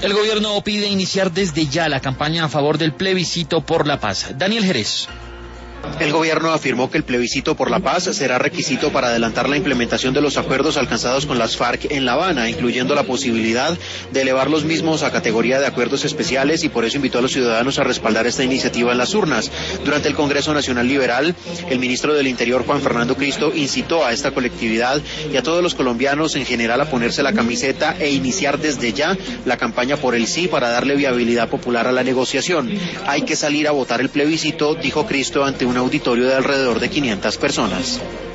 El gobierno pide iniciar desde ya la campaña a favor del plebiscito por la paz. Daniel Jerez. El gobierno afirmó que el plebiscito por la paz será requisito para adelantar la implementación de los acuerdos alcanzados con las FARC en La Habana, incluyendo la posibilidad de elevar los mismos a categoría de acuerdos especiales, y por eso invitó a los ciudadanos a respaldar esta iniciativa en las urnas. Durante el Congreso Nacional Liberal, el ministro del Interior, Juan Fernando Cristo, incitó a esta colectividad y a todos los colombianos en general a ponerse la camiseta e iniciar desde ya la campaña por el sí para darle viabilidad popular a la negociación. Hay que salir a votar el plebiscito, dijo Cristo ante un auditorio de alrededor de 500 personas.